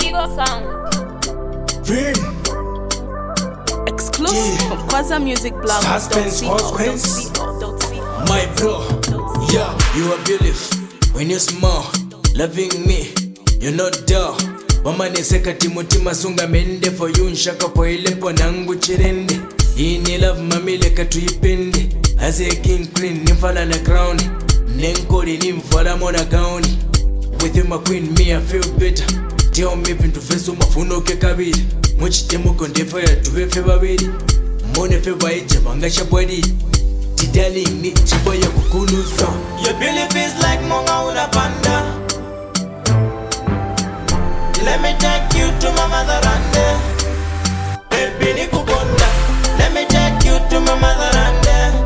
Sound. Vim. Exclusive from Kwaza Music Blog. Suspense, consequence. My bro, yeah, you are beautiful when you smile, loving me, you're not dull. Mama neseka timutima sunga mende for you nshaka kwa ilepo nangu chirende. Ini love mamile katuipende. As a king queen nimfala na crown. Nenkori nimfala mona gown. With you my queen me I feel better. Tell me pintu fesu mafuno ke kabiri. Muchitemu kondefa ya tuwefe babiri. Mone fe baiche bangasha bwadi. Tidali ni chipo ya kukuluza. Your belief is like monga una panda. Let me take you to my motherland. Baby ni kukonda. Let me take you to my motherland.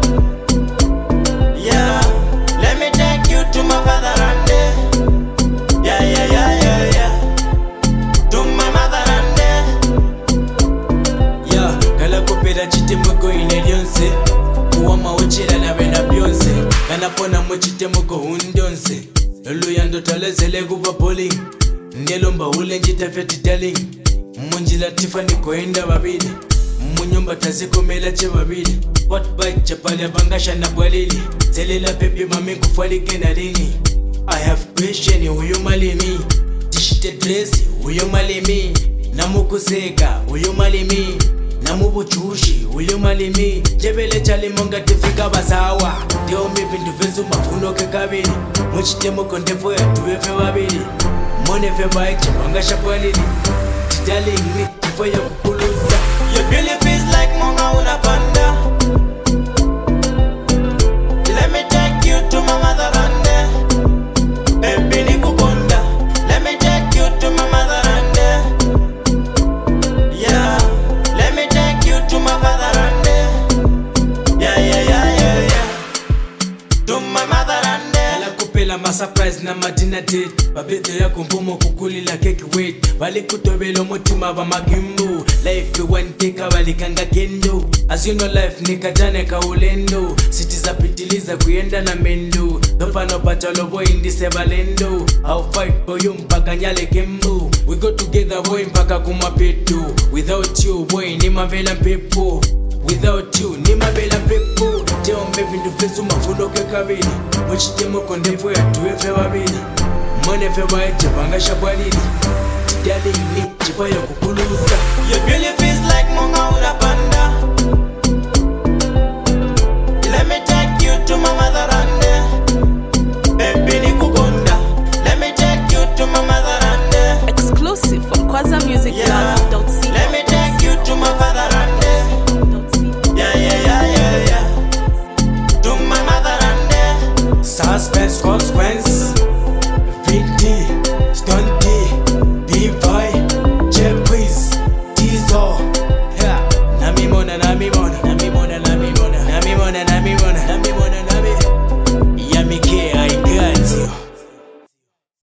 Yeah. Let me take you to my fatherland. Yeah, yeah, yeah, yeah, yeah. To my motherland. Yeah, kala kopera chitemoko inelionse. Kuwama uchila na wena bionse. Kana pona muchitemoko undionse. Luyando talezele kuba bowling. Nelomba ule njita feti darling. Munjila Tiffany koenda babili. Munyumba tazikomela che babili. What bite chapali bangasha na bwalili. Zelela pepe mami kufalike na lini. I have question uyu malimi. Tishite dress uyu malimi. Namukuseka uyu malimi. Namubuchushi uyu malimi. Jebele chali monga tifika basawa. Teo mipindu fesu mafuno ke kabili. Muchitemo kondefo ya tuwefe babili. Mone fe bike bangasha bwalili. Darling ni tifo ya kukuluza. Your belief is like monga una panda. Let me take you to my motherland. Baby ni kukonda. Let me take you to my motherland. Yeah. Let me take you to my fatherland. Yeah, yeah, yeah, yeah, yeah. To my motherland. Ala kupela ma surprise na madina date. Babete ya kumbumo kukulila keki wait. Bali kutobelo mutima ba magimbu. Life you one take balikanga kendo. As you know life nikajane kaulendo. City za pitiliza kuenda na mendo. Dopano patalo boy indise balendo. I'll fight for you mpaka nyale kembu. We go together boy mpaka kumapetu. Without you boy ni mavela pepo. Without you ni mavela pepo. Teo mbevindu fesu mafuno ke kabili. Muchitemo kondefo ya tuwefe babili. Mone fe baiche bangasha bwalili. Tidali ni chipa ya kukulu.